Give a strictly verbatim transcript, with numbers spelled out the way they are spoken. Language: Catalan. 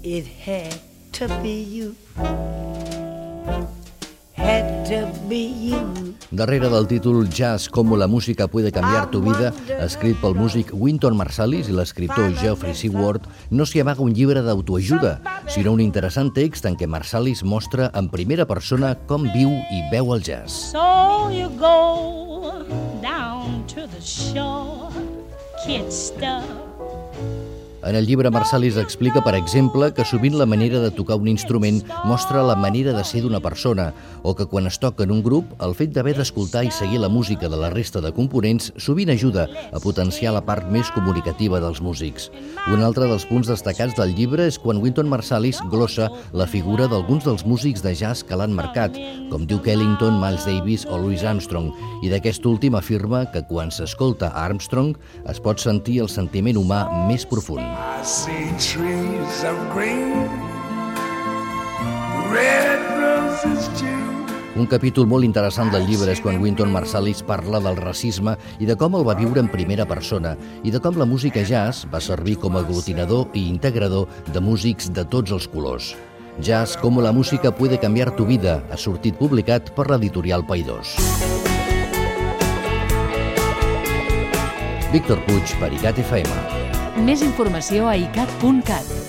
It had to be you. Had to be you. Darrere del títol Jazz, cómo la música puede cambiar tu vida, escrit pel músic Wynton Marsalis i l'escriptor Geoffrey Seward, no s'hi amaga un llibre d'autoajuda, sinó un interessant text en què Marsalis mostra en primera persona com viu i veu el jazz. So you go down to the shore, kid stuff. En el llibre, Marsalis explica, per exemple, que sovint la manera de tocar un instrument mostra la manera de ser d'una persona, o que quan es toca en un grup, el fet d'haver d'escoltar i seguir la música de la resta de components sovint ajuda a potenciar la part més comunicativa dels músics. Un altre dels punts destacats del llibre és quan Wynton Marsalis glossa la figura d'alguns dels músics de jazz que l'han marcat, com Duke Ellington, Miles Davis o Louis Armstrong, i d'aquest últim afirma que quan s'escolta Armstrong es pot sentir el sentiment humà més profund. I see trees of green, red roses too. Un capítol molt interessant del llibre és quan Wynton Marsalis parla del racisme i de com el va viure en primera persona i de com la música jazz va servir com a aglutinador i integrador de músics de tots els colors. Jazz, cómo la música puede cambiar tu vida, ha sortit publicat per l'editorial Paidós. Víctor Puig, per I C A T F M. Més informació a i cat punt cat.